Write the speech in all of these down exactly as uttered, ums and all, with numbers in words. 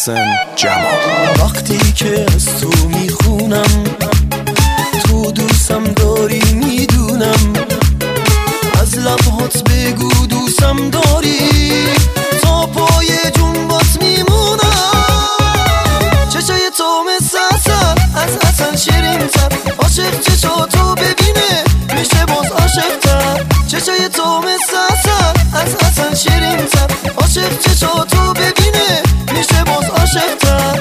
محسن جمال. وقتی که از تو میخونم تو دوستم داری میدونم، از لبهات بگو دوستم داری تا پای جنبات میمونم. چشای تو مثل عسل از عسل شیرین تر، عاشق چشا تو ببینه میشه باز عاشق تر. چشای تو مثل عسل از عسل شیرین تر، عاشق چشا تو ببینه میشه باز عاشق تر.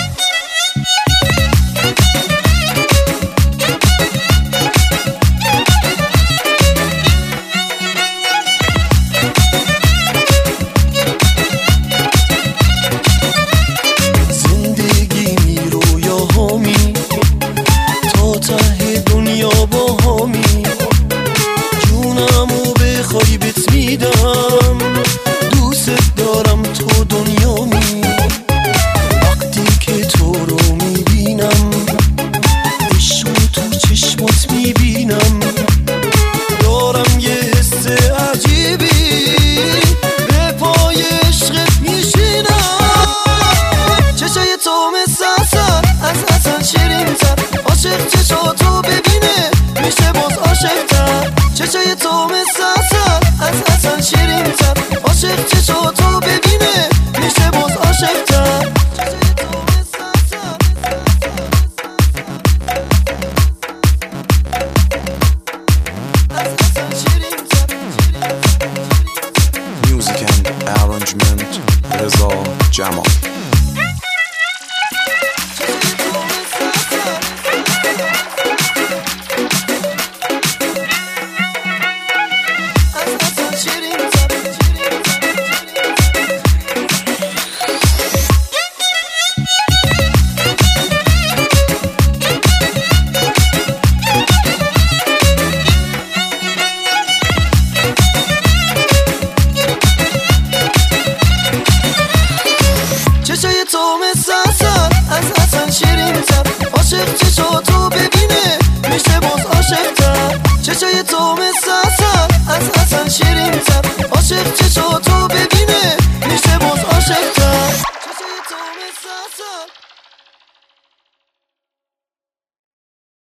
خیبت میدم دوست دارم تو دنیامی. وقتی که تو رو میبینم عشق تو چشمات میبینم، دارم یه حس عجیبی به پای عشقت میشینم. چشای تو مثل عسل از عسل شیرین تر، عاشق چشا تو ببینه میشه باز عاشق تر. چشای تو مثل عسل از عسل شیرین تر، عاشق چشا تو ببینه میشه باز عاشق تر. Music and arrangement رضا جمال. چشای تو مثل عسل از عسل شیرین تر، عاشق چشا تو ببینه میشه باز عاشق تر. چشای تو مثل عسل از عسل شیرین تر، عاشق چشا تو ببینه میشه باز عاشق تر. چشای تو مثل عسل